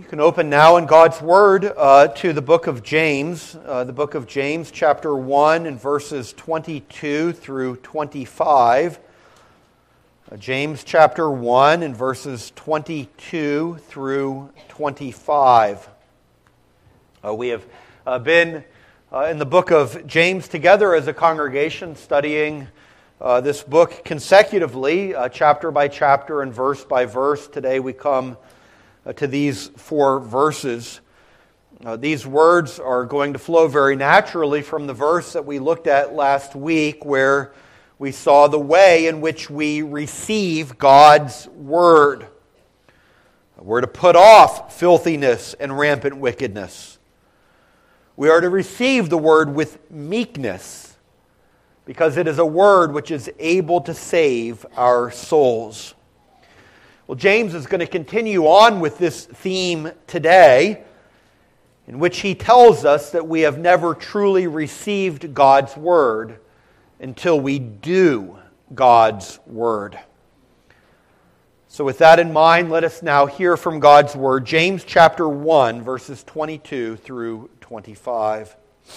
You can open now in God's Word to the book of James, chapter 1 and verses 22 through 25. James chapter 1 and verses 22 through 25. We have been in the book of James together as a congregation, studying this book consecutively, chapter by chapter and verse by verse. Today we come to these 4 verses. These words are going to flow very naturally from the verse that we looked at last week, where we saw the way in which we receive God's Word. We're to put off filthiness and rampant wickedness. We are to receive the Word with meekness, because it is a Word which is able to save our souls. Well, James is going to continue on with this theme today, in which he tells us that we have never truly received God's Word until we do God's Word. So with that in mind, let us now hear from God's Word. James chapter 1, verses 22 through 25.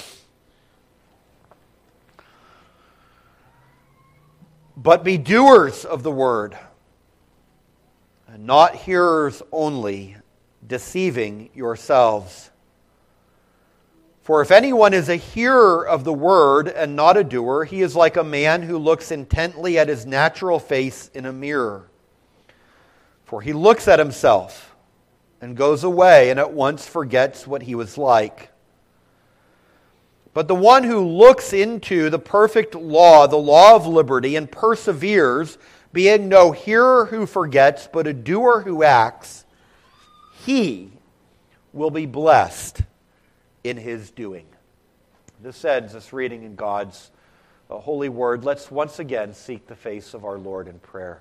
But be doers of the Word, and not hearers only, deceiving yourselves. For if anyone is a hearer of the word and not a doer, he is like a man who looks intently at his natural face in a mirror. For he looks at himself and goes away and at once forgets what he was like. But the one who looks into the perfect law, the law of liberty, and perseveres, being no hearer who forgets, but a doer who acts, he will be blessed in his doing. This ends this reading in God's holy word. Let's once again seek the face of our Lord in prayer.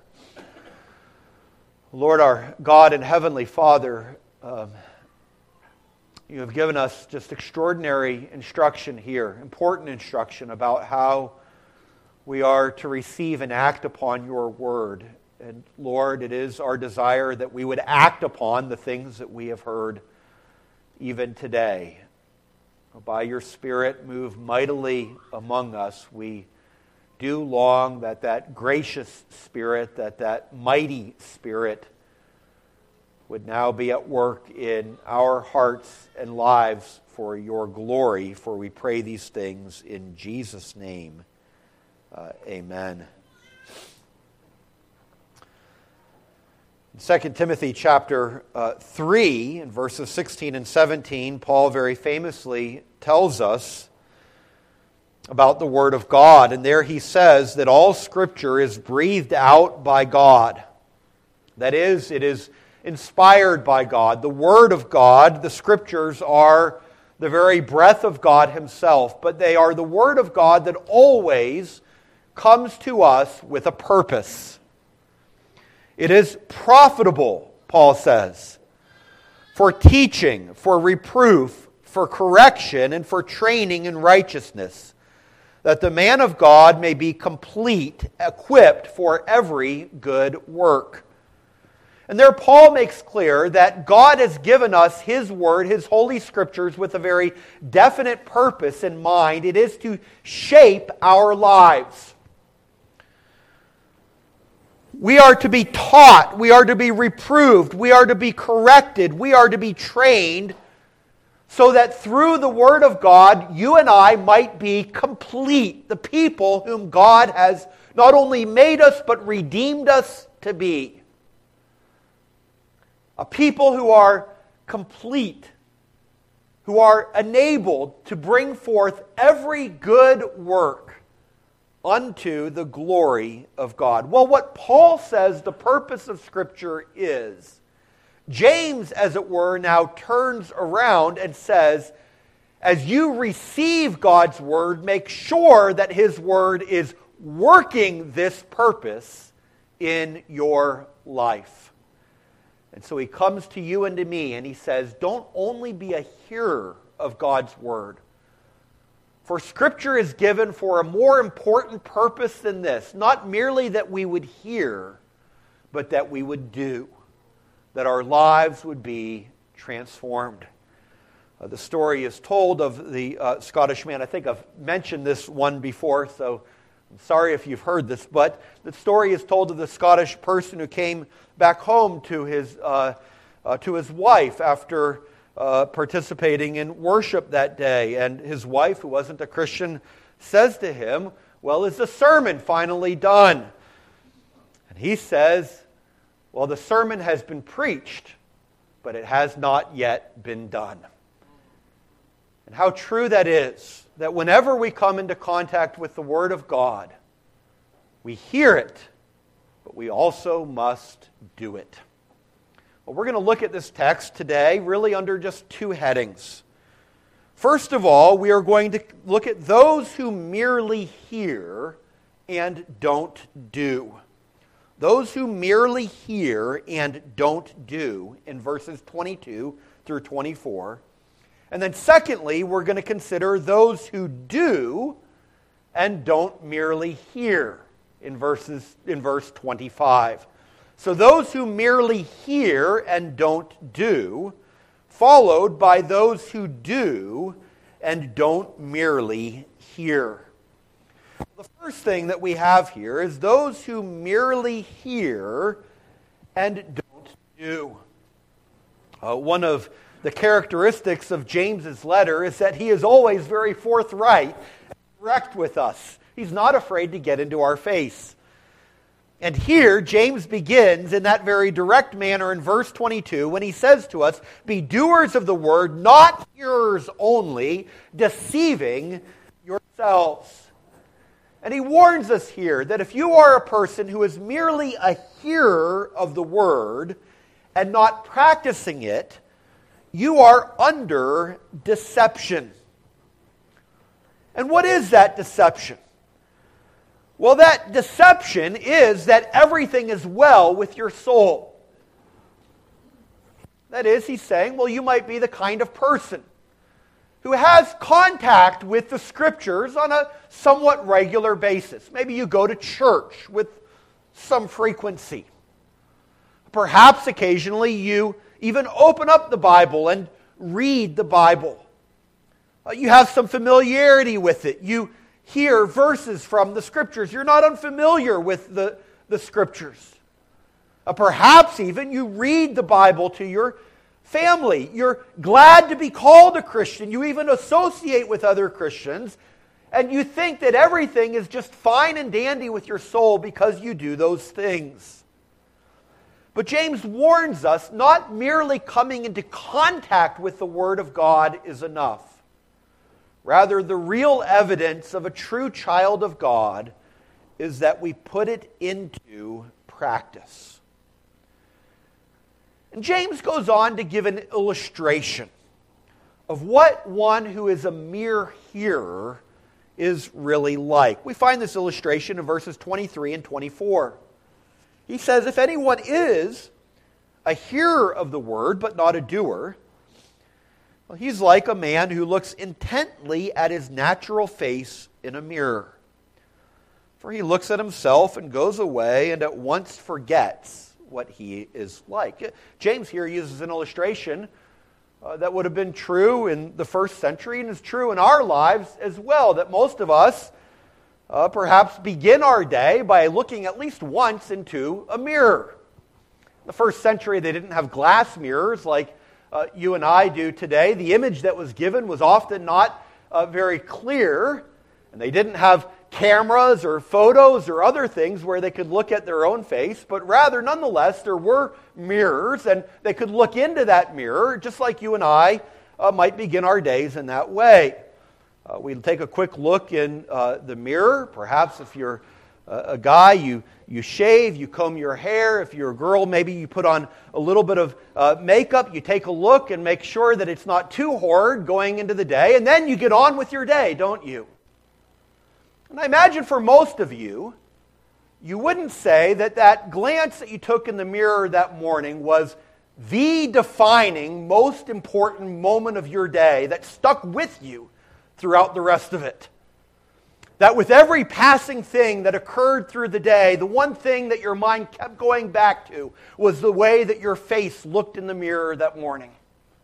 Lord, our God and Heavenly Father, you have given us just extraordinary instruction here, important instruction about how we are to receive and act upon your word. And Lord, it is our desire that we would act upon the things that we have heard even today. By your Spirit, move mightily among us. We do long that that gracious Spirit, that mighty Spirit would now be at work in our hearts and lives for your glory. For we pray these things in Jesus' name. Amen. In 2 Timothy chapter 3, in verses 16 and 17, Paul very famously tells us about the Word of God. And there he says that all Scripture is breathed out by God. That is, it is inspired by God. The Word of God, the Scriptures, are the very breath of God Himself. But they are the Word of God that always comes to us with a purpose. It is profitable, Paul says, for teaching, for reproof, for correction, and for training in righteousness, that the man of God may be complete, equipped for every good work. And there Paul makes clear that God has given us His Word, His Holy Scriptures, with a very definite purpose in mind. It is to shape our lives. We are to be taught, we are to be reproved, we are to be corrected, we are to be trained, so that through the Word of God, you and I might be complete, the people whom God has not only made us, but redeemed us to be. A people who are complete, who are enabled to bring forth every good work unto the glory of God. Well, what Paul says the purpose of Scripture is, James, as it were, now turns around and says, as you receive God's Word, make sure that His Word is working this purpose in your life. And so he comes to you and to me and he says, don't only be a hearer of God's Word, for Scripture is given for a more important purpose than this. Not merely that we would hear, but that we would do. That our lives would be transformed. The story is told of the Scottish man. I think I've mentioned this one before, so I'm sorry if you've heard this, but the story is told of the Scottish person who came back home to his wife after participating in worship that day. And his wife, who wasn't a Christian, says to him, "Well, is the sermon finally done?" And he says, "Well, the sermon has been preached, but it has not yet been done." And how true that is, that whenever we come into contact with the Word of God, we hear it, but we also must do it. Well, we're going to look at this text today really under just two headings. First of all, we are going to look at those who merely hear and don't do. Those who merely hear and don't do in verses 22 through 24. And then secondly, we're going to consider those who do and don't merely hear in verse 25. So those who merely hear and don't do, followed by those who do and don't merely hear. The first thing that we have here is those who merely hear and don't do. One of the characteristics of James's letter is that he is always very forthright and direct with us. He's not afraid to get into our face. And here, James begins in that very direct manner in verse 22 when he says to us, "Be doers of the word, not hearers only, deceiving yourselves." And he warns us here that if you are a person who is merely a hearer of the word and not practicing it, you are under deception. And what is that deception? Well, that deception is that everything is well with your soul. That is, he's saying, well, you might be the kind of person who has contact with the Scriptures on a somewhat regular basis. Maybe you go to church with some frequency. Perhaps occasionally you even open up the Bible and read the Bible. You have some familiarity with it. You hear verses from the Scriptures. You're not unfamiliar with the Scriptures. Perhaps even you read the Bible to your family. You're glad to be called a Christian. You even associate with other Christians. And you think that everything is just fine and dandy with your soul because you do those things. But James warns us not merely coming into contact with the Word of God is enough. Rather, the real evidence of a true child of God is that we put it into practice. And James goes on to give an illustration of what one who is a mere hearer is really like. We find this illustration in verses 23 and 24. He says, "If anyone is a hearer of the word, but not a doer, well, he's like a man who looks intently at his natural face in a mirror. For he looks at himself and goes away and at once forgets what he is like." James here uses an illustration that would have been true in the first century and is true in our lives as well, that most of us perhaps begin our day by looking at least once into a mirror. In the first century, they didn't have glass mirrors like you and I do today. The image that was given was often not very clear, and they didn't have cameras or photos or other things where they could look at their own face, but rather, nonetheless, there were mirrors, and they could look into that mirror, just like you and I might begin our days in that way. We'll take a quick look in the mirror. Perhaps if you're a guy, you shave, you comb your hair. If you're a girl, maybe you put on a little bit of makeup. You take a look and make sure that it's not too horrid going into the day. And then you get on with your day, don't you? And I imagine for most of you, you wouldn't say that that glance that you took in the mirror that morning was the defining, most important moment of your day that stuck with you throughout the rest of it. That with every passing thing that occurred through the day, the one thing that your mind kept going back to was the way that your face looked in the mirror that morning.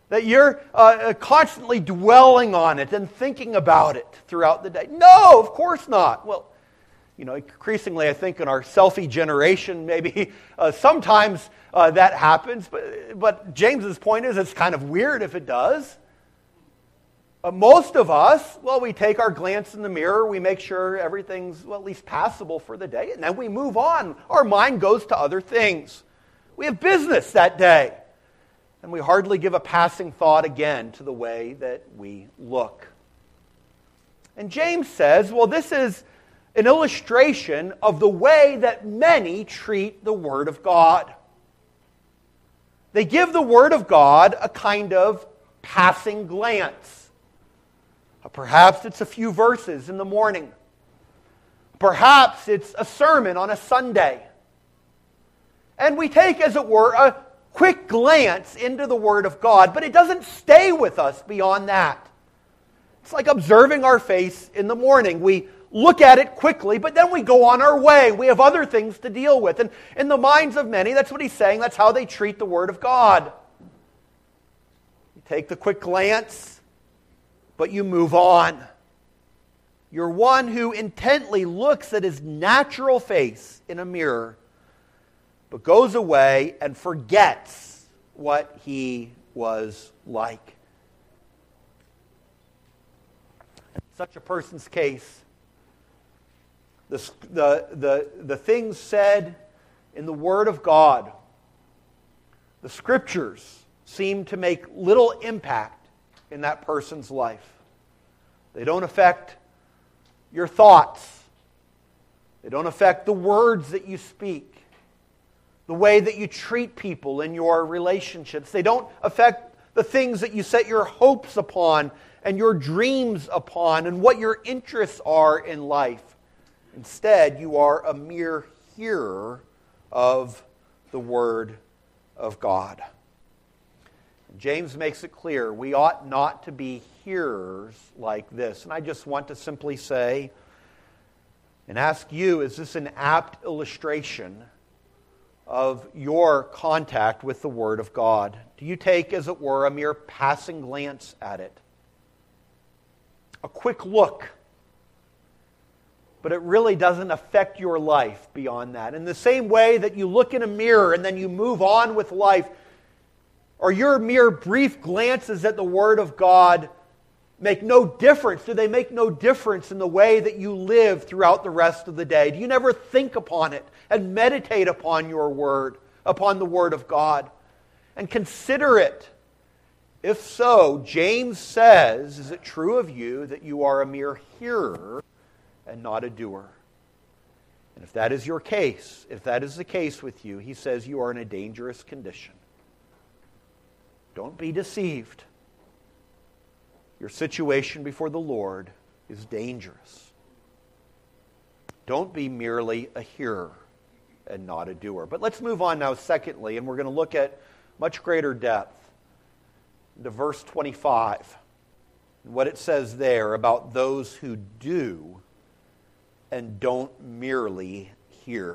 That you're constantly dwelling on it and thinking about it throughout the day. No, of course not. Well, increasingly I think in our selfie generation, maybe sometimes that happens. But James's point is it's kind of weird if it does. Most of us, we take our glance in the mirror, we make sure everything's, at least passable for the day, and then we move on. Our mind goes to other things. We have business that day, and we hardly give a passing thought again to the way that we look. And James says, this is an illustration of the way that many treat the Word of God. They give the Word of God a kind of passing glance. Perhaps it's a few verses in the morning. Perhaps it's a sermon on a Sunday. And we take, as it were, a quick glance into the Word of God, but it doesn't stay with us beyond that. It's like observing our face in the morning. We look at it quickly, but then we go on our way. We have other things to deal with. And in the minds of many, that's what he's saying, that's how they treat the Word of God. You take the quick glance, but you move on. You're one who intently looks at his natural face in a mirror, but goes away and forgets what he was like. In such a person's case, the things said in the Word of God, the Scriptures, seem to make little impact in that person's life. They don't affect your thoughts. They don't affect the words that you speak, the way that you treat people in your relationships. They don't affect the things that you set your hopes upon and your dreams upon and what your interests are in life. Instead, you are a mere hearer of the Word of God. James makes it clear we ought not to be hearers like this. And I just want to simply say and ask you, is this an apt illustration of your contact with the Word of God? Do you take, as it were, a mere passing glance at it? A quick look. But it really doesn't affect your life beyond that. In the same way that you look in a mirror and then you move on with life, or your mere brief glances at the Word of God make no difference? Do they make no difference in the way that you live throughout the rest of the day? Do you never think upon it and meditate upon your Word, upon the Word of God, and consider it? If so, James says, is it true of you that you are a mere hearer and not a doer? And if that is your case, if that is the case with you, he says you are in a dangerous condition. Don't be deceived. Your situation before the Lord is dangerous. Don't be merely a hearer and not a doer. But let's move on now, secondly, and we're going to look at much greater depth into verse 25. And what it says there about those who do and don't merely hear.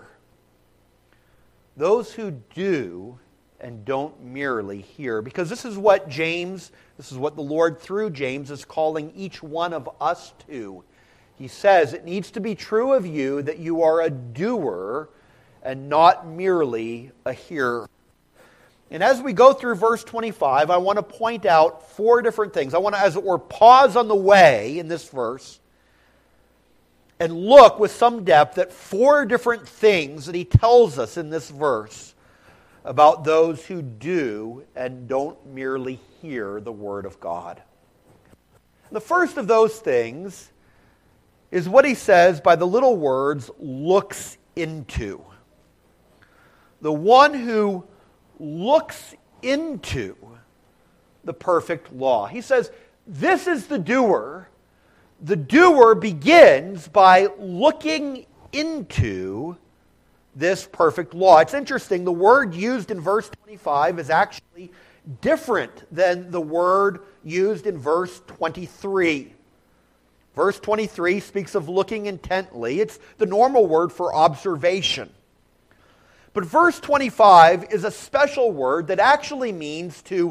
Those who do and don't merely hear. Because this is what the Lord through James is calling each one of us to. He says it needs to be true of you that you are a doer and not merely a hearer. And as we go through verse 25, I want to point out four different things. I want to, as it were, pause on the way in this verse and look with some depth at four different things that he tells us in this verse about those who do and don't merely hear the Word of God. The first of those things is what he says by the little words, looks into. The one who looks into the perfect law. He says, this is the doer. The doer begins by looking into this perfect law. It's interesting, the word used in verse 25 is actually different than the word used in verse 23. Verse 23 speaks of looking intently. It's the normal word for observation. But verse 25 is a special word that actually means to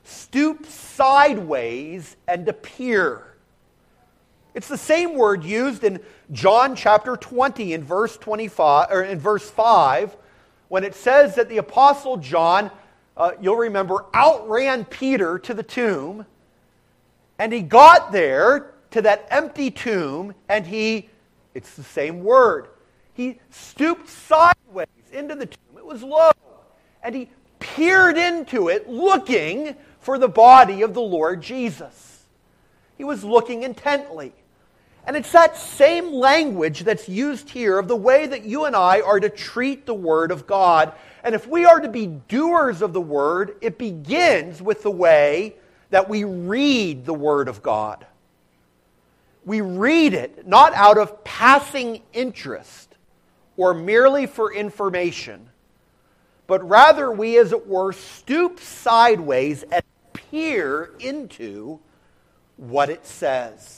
stoop sideways and appear. It's the same word used in John chapter 20 in verse 25 or in verse 5 when it says that the apostle John, you'll remember, outran Peter to the tomb, and he got there to that empty tomb, and it's the same word. He stooped sideways into the tomb. It was low, and he peered into it looking for the body of the Lord Jesus. He was looking intently. And it's that same language that's used here of the way that you and I are to treat the Word of God. And if we are to be doers of the Word, it begins with the way that we read the Word of God. We read it not out of passing interest or merely for information, but rather we, as it were, stoop sideways and peer into what it says.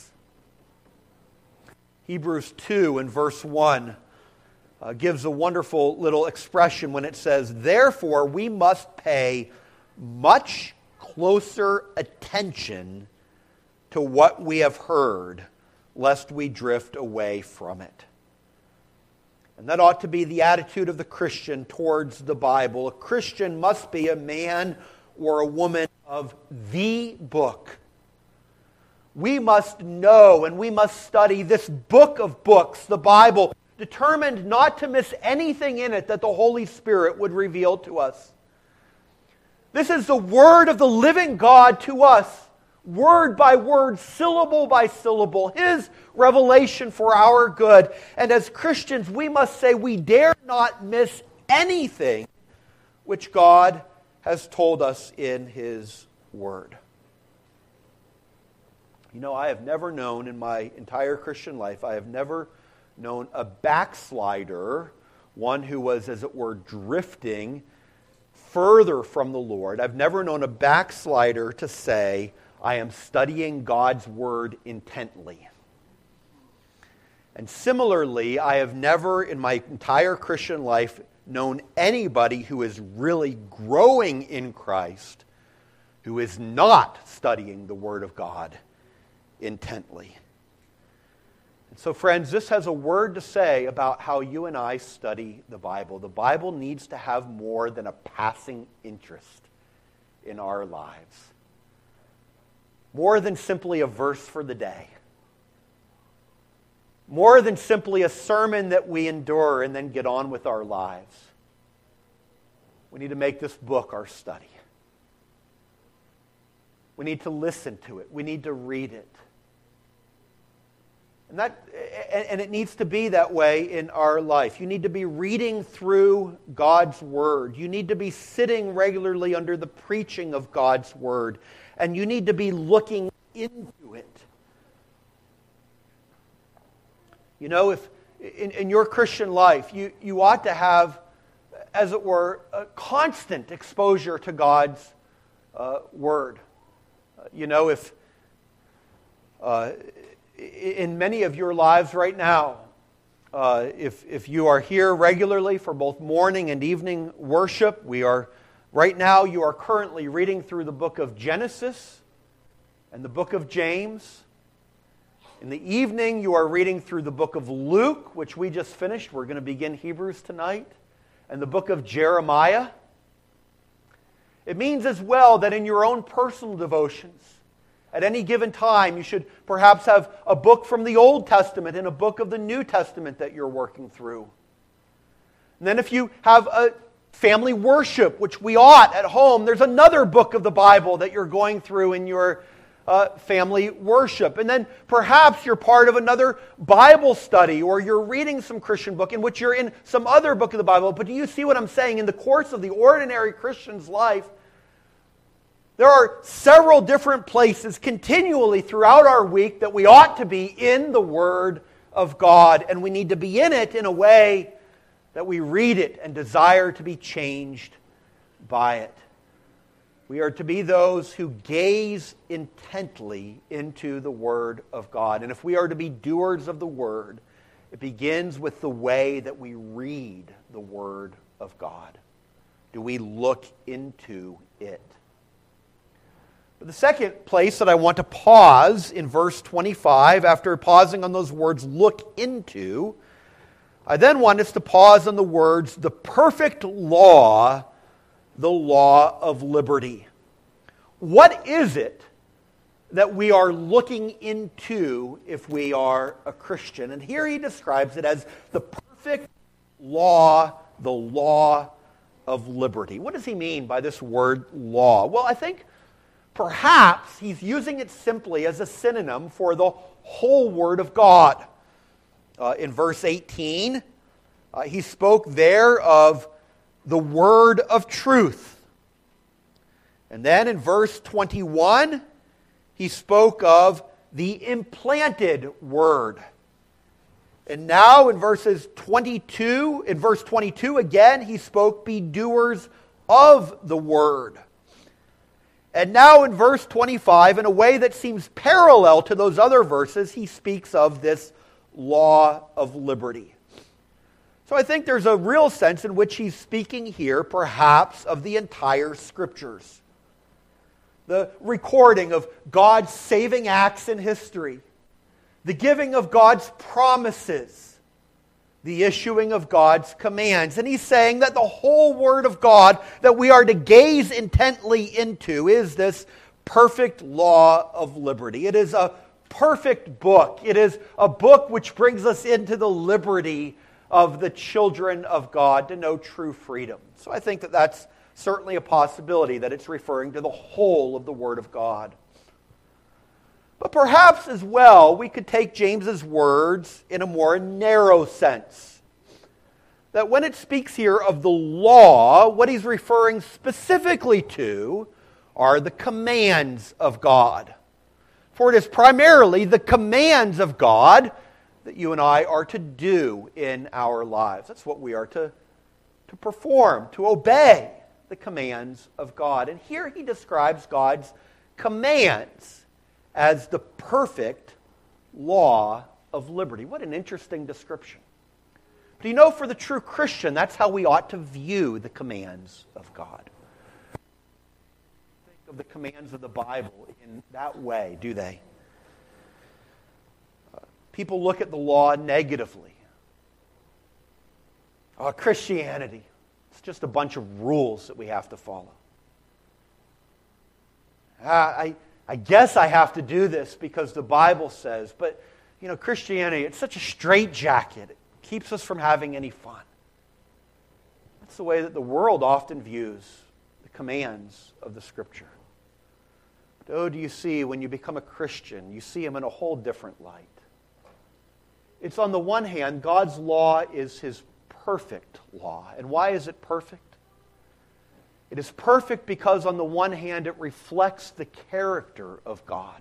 Hebrews 2 and verse 1 gives a wonderful little expression when it says, "Therefore we must pay much closer attention to what we have heard, lest we drift away from it." And that ought to be the attitude of the Christian towards the Bible. A Christian must be a man or a woman of the book. We must know and we must study this book of books, the Bible, determined not to miss anything in it that the Holy Spirit would reveal to us. This is the word of the living God to us, word by word, syllable by syllable, His revelation for our good. And as Christians, we must say we dare not miss anything which God has told us in His Word. You know, I have never known in my entire Christian life, I have never known a backslider, one who was, as it were, drifting further from the Lord. I've never known a backslider to say, I am studying God's Word intently. And similarly, I have never in my entire Christian life known anybody who is really growing in Christ who is not studying the Word of God intently. And so, friends, this has a word to say about how you and I study the Bible. The Bible needs to have more than a passing interest in our lives. More than simply a verse for the day. More than simply a sermon that we endure and then get on with our lives. We need to make this book our study. We need to listen to it. We need to read it. And it needs to be that way in our life. You need to be reading through God's Word. You need to be sitting regularly under the preaching of God's Word. And you need to be looking into it. You know, if in your Christian life, you ought to have, as it were, a constant exposure to God's Word. You know, if in many of your lives right now, if you are here regularly for both morning and evening worship, right now you are currently reading through the book of Genesis and the book of James. In the evening you are reading through the book of Luke, which we just finished. We're going to begin Hebrews tonight. And the book of Jeremiah. It means as well that in your own personal devotions, at any given time, you should perhaps have a book from the Old Testament and a book of the New Testament that you're working through. And then if you have a family worship, which we ought at home, there's another book of the Bible that you're going through in your family worship. And then perhaps you're part of another Bible study, or you're reading some Christian book in which you're in some other book of the Bible. But do you see what I'm saying? In the course of the ordinary Christian's life, there are several different places continually throughout our week that we ought to be in the Word of God. And we need to be in it in a way that we read it and desire to be changed by it. We are to be those who gaze intently into the Word of God. And if we are to be doers of the Word, it begins with the way that we read the Word of God. Do we look into it? But the second place that I want to pause in verse 25, after pausing on those words, look into, I then want us to pause on the words, the perfect law, the law of liberty. What is it that we are looking into if we are a Christian? And here he describes it as the perfect law, the law of liberty. What does he mean by this word law? Well, I think perhaps he's using it simply as a synonym for the whole Word of God. In verse 18, he spoke there of the word of truth. And then in verse 21, he spoke of the implanted word. And now in verse 22 again, he spoke, be doers of the word. And now in verse 25, in a way that seems parallel to those other verses, he speaks of this law of liberty. So I think there's a real sense in which he's speaking here, perhaps, of the entire Scriptures. The recording of God's saving acts in history, the giving of God's promises, the issuing of God's commands. And he's saying that the whole Word of God that we are to gaze intently into is this perfect law of liberty. It is a perfect book. It is a book which brings us into the liberty of the children of God to know true freedom. So I think that that's certainly a possibility, that it's referring to the whole of the Word of God. But perhaps as well, we could take James's words in a more narrow sense. That when it speaks here of the law, what he's referring specifically to are the commands of God. For it is primarily the commands of God that you and I are to do in our lives. That's what we are to perform, to obey the commands of God. And here he describes God's commands as the perfect law of liberty. What an interesting description. But you know, for the true Christian, that's how we ought to view the commands of God. Think of the commands of the Bible in that way, do they? People look at the law negatively. Christianity, it's just a bunch of rules that we have to follow. I guess I have to do this because the Bible says, but Christianity, it's such a straitjacket. It keeps us from having any fun. That's the way that the world often views the commands of the Scripture. But do you see, when you become a Christian, you see them in a whole different light. It's on the one hand, God's law is His perfect law. And why is it perfect? It is perfect because on the one hand, it reflects the character of God.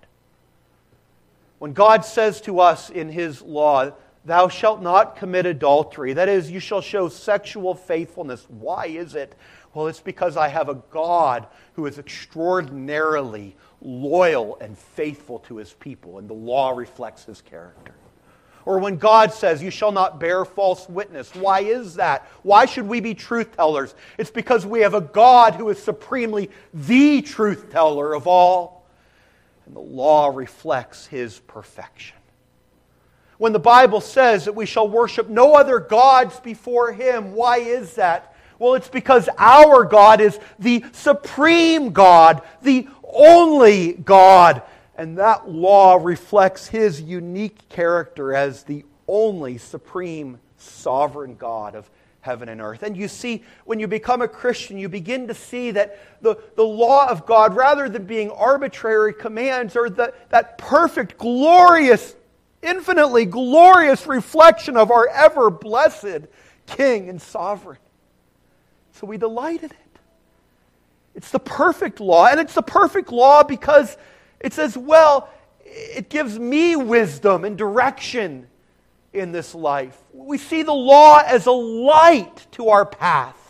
When God says to us in His law, thou shalt not commit adultery, that is, you shall show sexual faithfulness. Why is it? Well, it's because I have a God who is extraordinarily loyal and faithful to His people, and the law reflects His character. Or when God says, you shall not bear false witness. Why is that? Why should we be truth tellers? It's because we have a God who is supremely the truth teller of all. And the law reflects His perfection. When the Bible says that we shall worship no other gods before Him, why is that? Well, it's because our God is the supreme God, the only God. And that law reflects His unique character as the only supreme sovereign God of heaven and earth. And you see, when you become a Christian, you begin to see that the law of God, rather than being arbitrary commands, are that perfect, glorious, infinitely glorious reflection of our ever-blessed King and Sovereign. So we delight in it. It's the perfect law, and it's the perfect law because it says, well, it gives me wisdom and direction in this life. We see the law as a light to our path.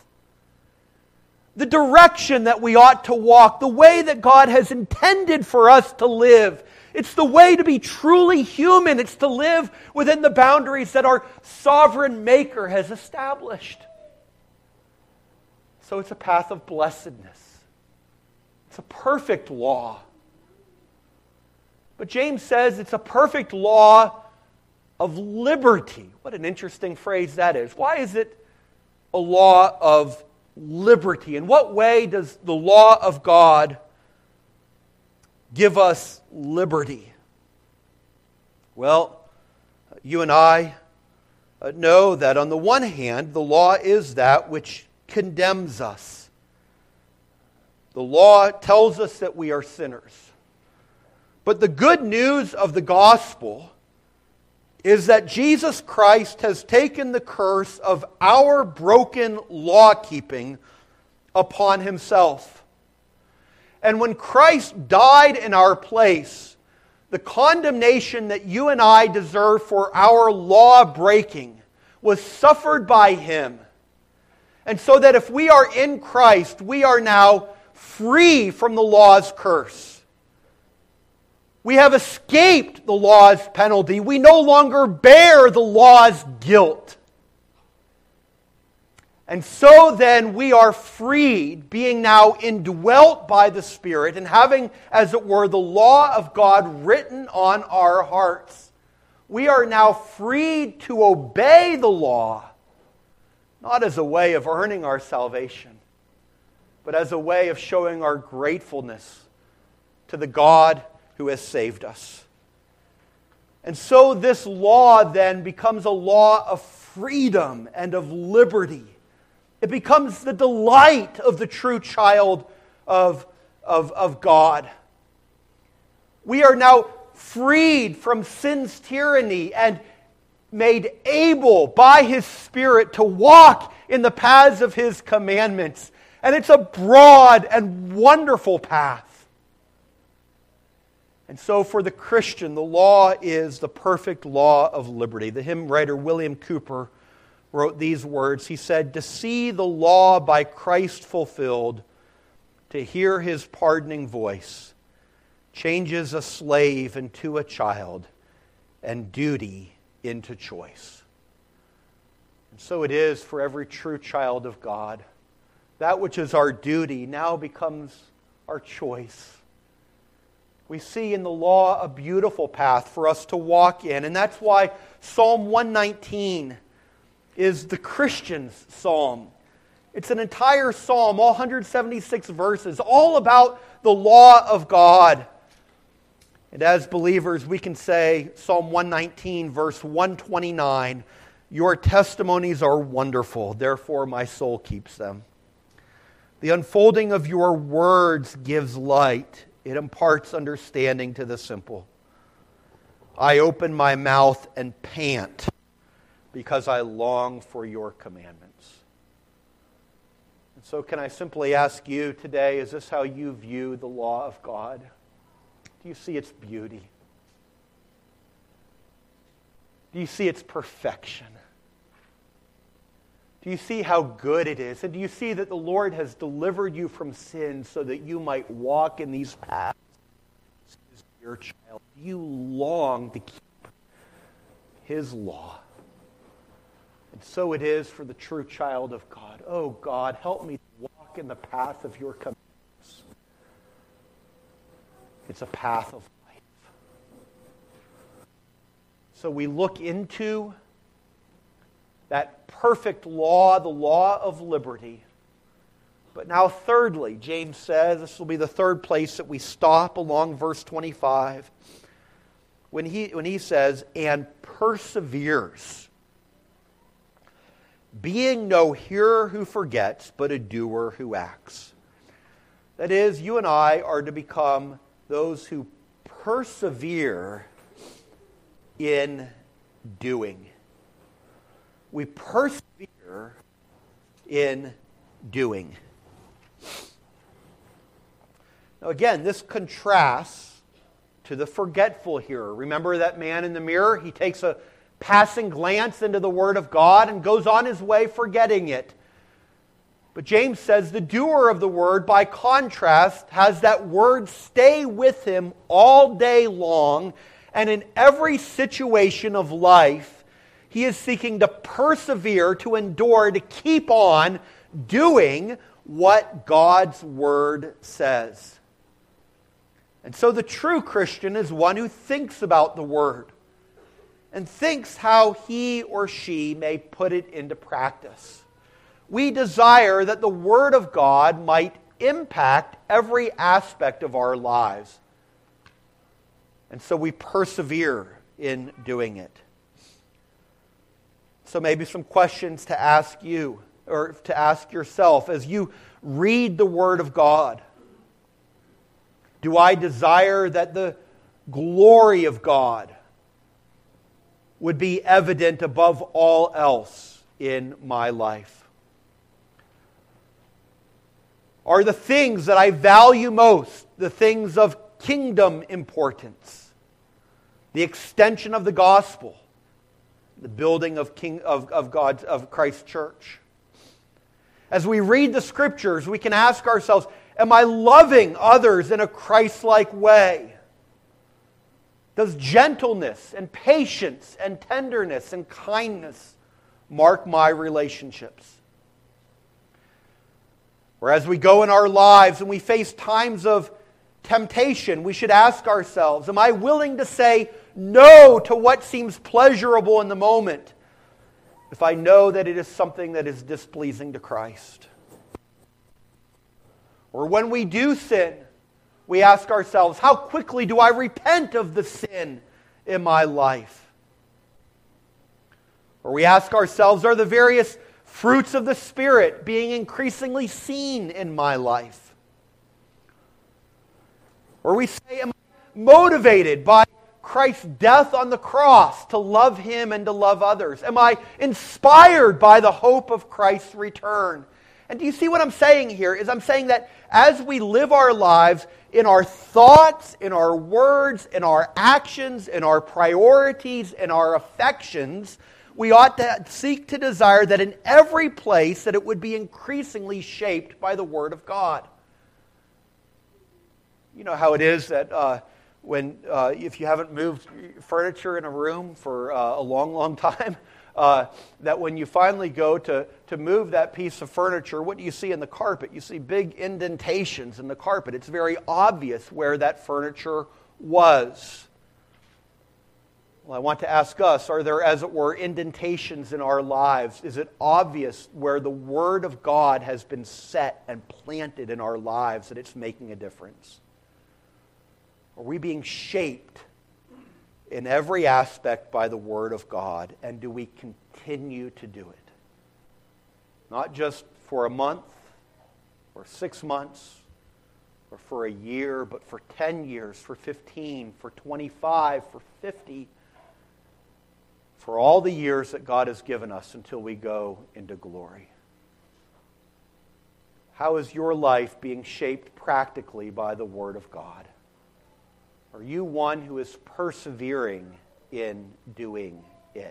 The direction that we ought to walk, the way that God has intended for us to live. It's the way to be truly human. It's to live within the boundaries that our sovereign Maker has established. So it's a path of blessedness. It's a perfect law. But James says it's a perfect law of liberty. What an interesting phrase that is. Why is it a law of liberty? In what way does the law of God give us liberty? Well, you and I know that on the one hand, the law is that which condemns us. The law tells us that we are sinners. But the good news of the gospel is that Jesus Christ has taken the curse of our broken law-keeping upon himself. And when Christ died in our place, the condemnation that you and I deserve for our law-breaking was suffered by him. And so that if we are in Christ, we are now free from the law's curse. We have escaped the law's penalty. We no longer bear the law's guilt. And so then we are freed, being now indwelt by the Spirit and having, as it were, the law of God written on our hearts. We are now freed to obey the law, not as a way of earning our salvation, but as a way of showing our gratefulness to the God who has saved us. And so this law then becomes a law of freedom and of liberty. It becomes the delight of the true child of God. We are now freed from sin's tyranny and made able by his Spirit to walk in the paths of his commandments. And it's a broad and wonderful path. And so for the Christian, the law is the perfect law of liberty. The hymn writer William Cowper wrote these words. He said, "To see the law by Christ fulfilled, to hear his pardoning voice, changes a slave into a child, and duty into choice." And so it is for every true child of God. That which is our duty now becomes our choice. We see in the law a beautiful path for us to walk in. And that's why Psalm 119 is the Christian's psalm. It's an entire psalm, all 176 verses, all about the law of God. And as believers, we can say, Psalm 119, verse 129, "Your testimonies are wonderful, therefore my soul keeps them. The unfolding of your words gives light. It imparts understanding to the simple. I open my mouth and pant because I long for your commandments." And so can I simply ask you today, is this how you view the law of God? Do you see its beauty? Do you see its perfection? Do you see how good it is? And do you see that the Lord has delivered you from sin so that you might walk in these paths as your child? Do you long to keep his law? And so it is for the true child of God. Oh God, help me to walk in the path of your commandments. It's a path of life. So we look into that perfect law, the law of liberty. But now thirdly, James says, this will be the third place that we stop along verse 25, when he says, "and perseveres, being no hearer who forgets, but a doer who acts." That is, you and I are to become those who persevere in doing. We persevere in doing. Now again, this contrasts to the forgetful hearer. Remember that man in the mirror? He takes a passing glance into the Word of God and goes on his way forgetting it. But James says the doer of the Word, by contrast, has that Word stay with him all day long, and in every situation of life, he is seeking to persevere, to endure, to keep on doing what God's Word says. And so the true Christian is one who thinks about the Word and thinks how he or she may put it into practice. We desire that the Word of God might impact every aspect of our lives. And so we persevere in doing it. So maybe some questions to ask you, or to ask yourself as you read the Word of God. Do I desire that the glory of God would be evident above all else in my life? Are the things that I value most the things of kingdom importance? The extension of the gospel, the building of Christ's church. As we read the Scriptures, we can ask ourselves, am I loving others in a Christ-like way? Does gentleness and patience and tenderness and kindness mark my relationships? Or as we go in our lives and we face times of temptation, we should ask ourselves, am I willing to say no to what seems pleasurable in the moment if I know that it is something that is displeasing to Christ? Or when we do sin, we ask ourselves, how quickly do I repent of the sin in my life? Or we ask ourselves, are the various fruits of the Spirit being increasingly seen in my life? Or we say, am I motivated by Christ's death on the cross to love Him and to love others? Am I inspired by the hope of Christ's return? And do you see what I'm saying here? Is I'm saying that as we live our lives, in our thoughts, in our words, in our actions, in our priorities, in our affections, we ought to seek to desire that in every place that it would be increasingly shaped by the Word of God. You know how it is that if you haven't moved furniture in a room for a long, long time, that when you finally go to move that piece of furniture, what do you see in the carpet? You see big indentations in the carpet. It's very obvious where that furniture was. Well, I want to ask us, are there, as it were, indentations in our lives? Is it obvious where the Word of God has been set and planted in our lives that it's making a difference? Are we being shaped in every aspect by the Word of God? And do we continue to do it? Not just for a month, or 6 months, or for a year, but for 10 years, for 15, for 25, for 50, for all the years that God has given us until we go into glory. How is your life being shaped practically by the Word of God? Are you one who is persevering in doing it?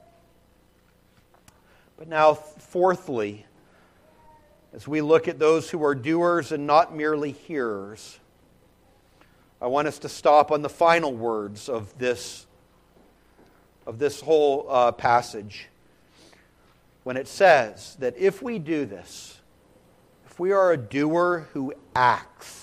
But now, fourthly, as we look at those who are doers and not merely hearers, I want us to stop on the final words of this whole passage, when it says that if we do this, if we are a doer who acts,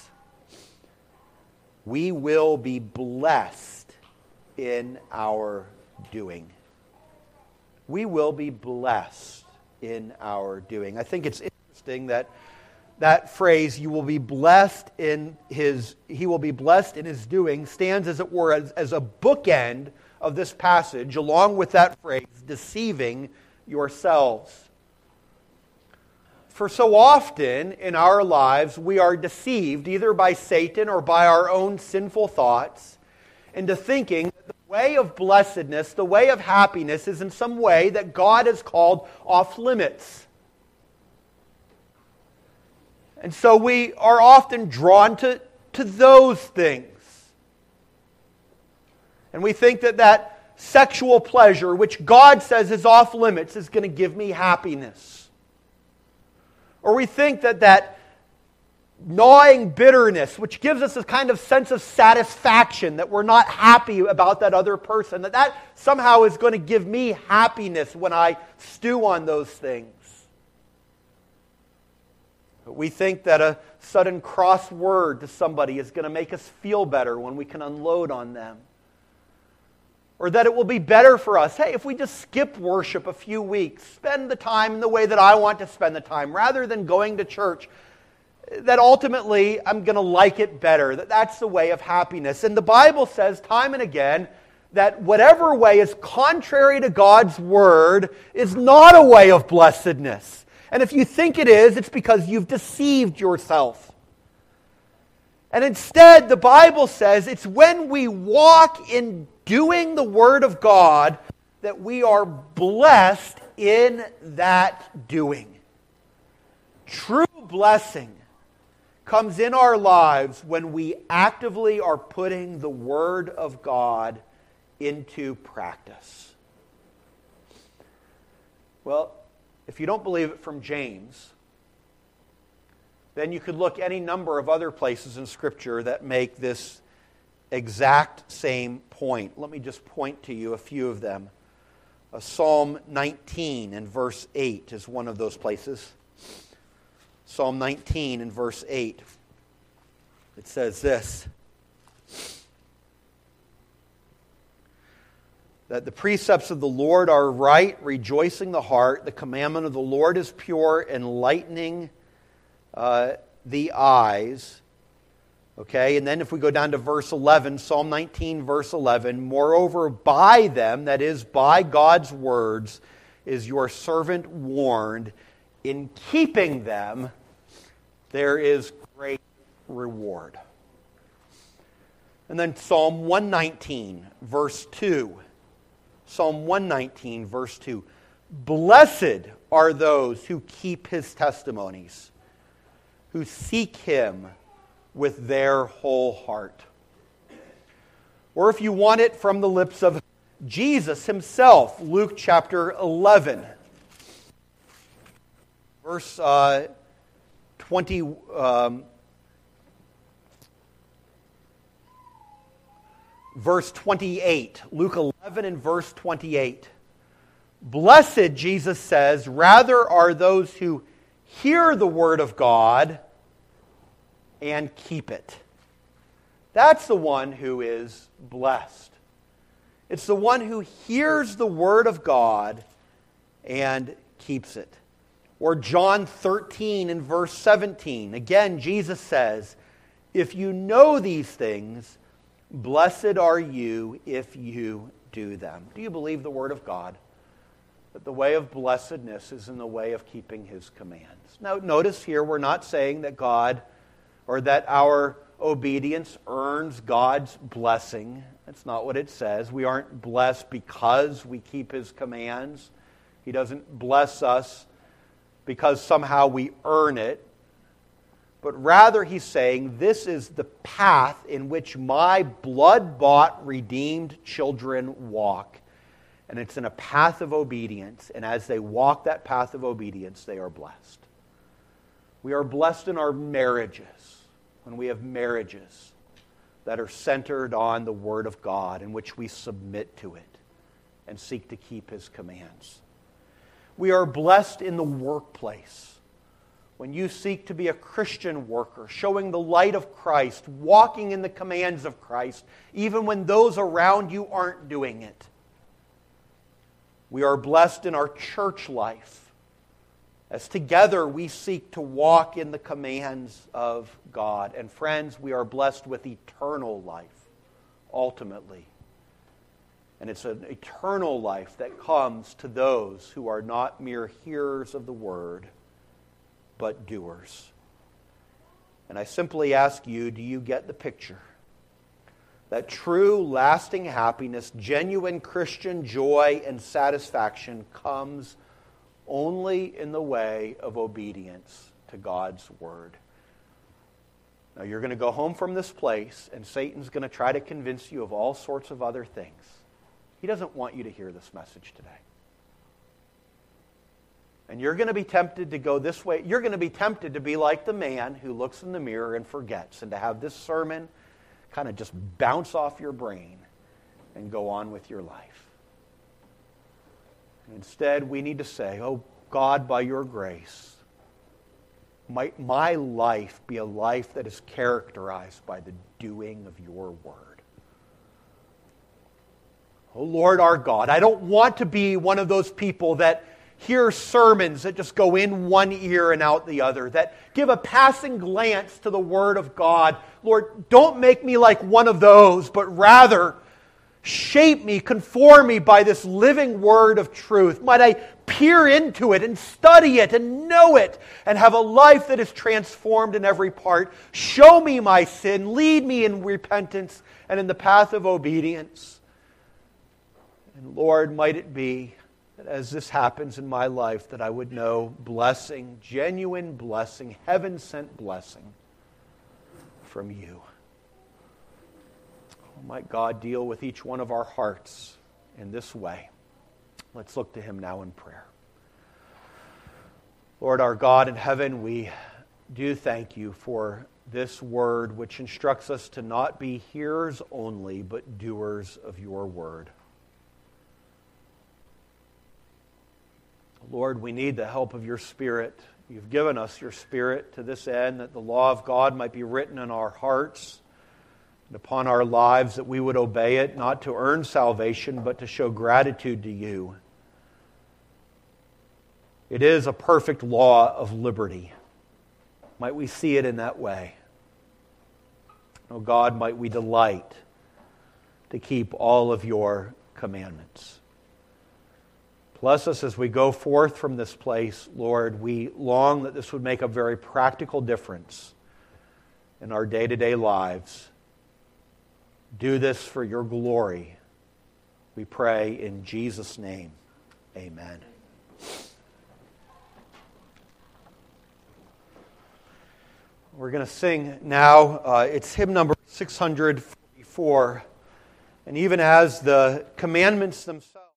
we will be blessed in our doing. We will be blessed in our doing. I think it's interesting that phrase, he will be blessed in his doing, stands, as it were, as a bookend of this passage, along with that phrase, deceiving yourselves. For so often in our lives, we are deceived either by Satan or by our own sinful thoughts into thinking that the way of blessedness, the way of happiness, is in some way that God has called off limits. And so we are often drawn to those things. And we think that sexual pleasure, which God says is off limits, is going to give me happiness. Or we think that gnawing bitterness, which gives us a kind of sense of satisfaction, that we're not happy about that other person, that somehow is going to give me happiness when I stew on those things. We think that a sudden cross word to somebody is going to make us feel better when we can unload on them. Or that it will be better for us, hey, if we just skip worship a few weeks, spend the time in the way that I want to spend the time, rather than going to church, that ultimately I'm going to like it better. That's the way of happiness. And the Bible says time and again that whatever way is contrary to God's Word is not a way of blessedness. And if you think it is, it's because you've deceived yourself. And instead, the Bible says it's when we walk in doing the Word of God that we are blessed in that doing. True blessing comes in our lives when we actively are putting the Word of God into practice. Well, if you don't believe it from James, then you could look any number of other places in Scripture that make this exact same point. Let me just point to you a few of them. Psalm 19 and verse 8 is one of those places. Psalm 19 and verse 8. It says this, that the precepts of the Lord are right, rejoicing the heart. The commandment of the Lord is pure, enlightening the eyes. Okay, and then if we go down to verse 11, Psalm 19, verse 11, moreover, by them, that is, by God's words, is your servant warned. In keeping them, there is great reward. And then Psalm 119, verse 2. Psalm 119, verse 2. Blessed are those who keep His testimonies, who seek Him with their whole heart. Or if you want it from the lips of Jesus Himself, Luke chapter 11, verse 20. Verse 28, Luke 11 and verse 28. Blessed, Jesus says, rather are those who hear the word of God and keep it. That's the one who is blessed. It's the one who hears the word of God and keeps it. Or John 13 and verse 17. Again, Jesus says, if you know these things, blessed are you if you do them. Do you believe the Word of God? That the way of blessedness is in the way of keeping His commands. Now, notice here we're not saying that God or that our obedience earns God's blessing. That's not what it says. We aren't blessed because we keep His commands. He doesn't bless us because somehow we earn it. But rather, He's saying, this is the path in which my blood-bought, redeemed children walk. And it's in a path of obedience. And as they walk that path of obedience, they are blessed. We are blessed in our marriages, when we have marriages that are centered on the Word of God, in which we submit to it and seek to keep His commands. We are blessed in the workplace, when you seek to be a Christian worker, showing the light of Christ, walking in the commands of Christ, even when those around you aren't doing it. We are blessed in our church life, as together we seek to walk in the commands of God. And friends, we are blessed with eternal life, ultimately. And it's an eternal life that comes to those who are not mere hearers of the word, but doers. And I simply ask you, do you get the picture? That true, lasting happiness, genuine Christian joy and satisfaction comes only in the way of obedience to God's Word. Now, you're going to go home from this place, and Satan's going to try to convince you of all sorts of other things. He doesn't want you to hear this message today. And you're going to be tempted to go this way. You're going to be tempted to be like the man who looks in the mirror and forgets, and to have this sermon kind of just bounce off your brain and go on with your life. Instead, we need to say, oh God, by your grace, might my life be a life that is characterized by the doing of your word. Oh Lord our God, I don't want to be one of those people that hear sermons that just go in one ear and out the other, that give a passing glance to the Word of God. Lord, don't make me like one of those, but rather shape me, conform me by this living Word of truth. Might I peer into it and study it and know it and have a life that is transformed in every part. Show me my sin, lead me in repentance and in the path of obedience. And Lord, might it be that as this happens in my life, that I would know blessing, genuine blessing, heaven-sent blessing from you. Oh, might God deal with each one of our hearts in this way. Let's look to Him now in prayer. Lord our God in heaven, we do thank you for this word which instructs us to not be hearers only, but doers of your word. Lord, we need the help of your Spirit. You've given us your Spirit to this end, that the law of God might be written in our hearts and upon our lives, that we would obey it, not to earn salvation, but to show gratitude to you. It is a perfect law of liberty. Might we see it in that way? Oh God, might we delight to keep all of your commandments. Bless us as we go forth from this place, Lord. We long that this would make a very practical difference in our day-to-day lives. Do this for your glory. We pray in Jesus' name. Amen. We're going to sing now. It's hymn number 644. And even as the commandments themselves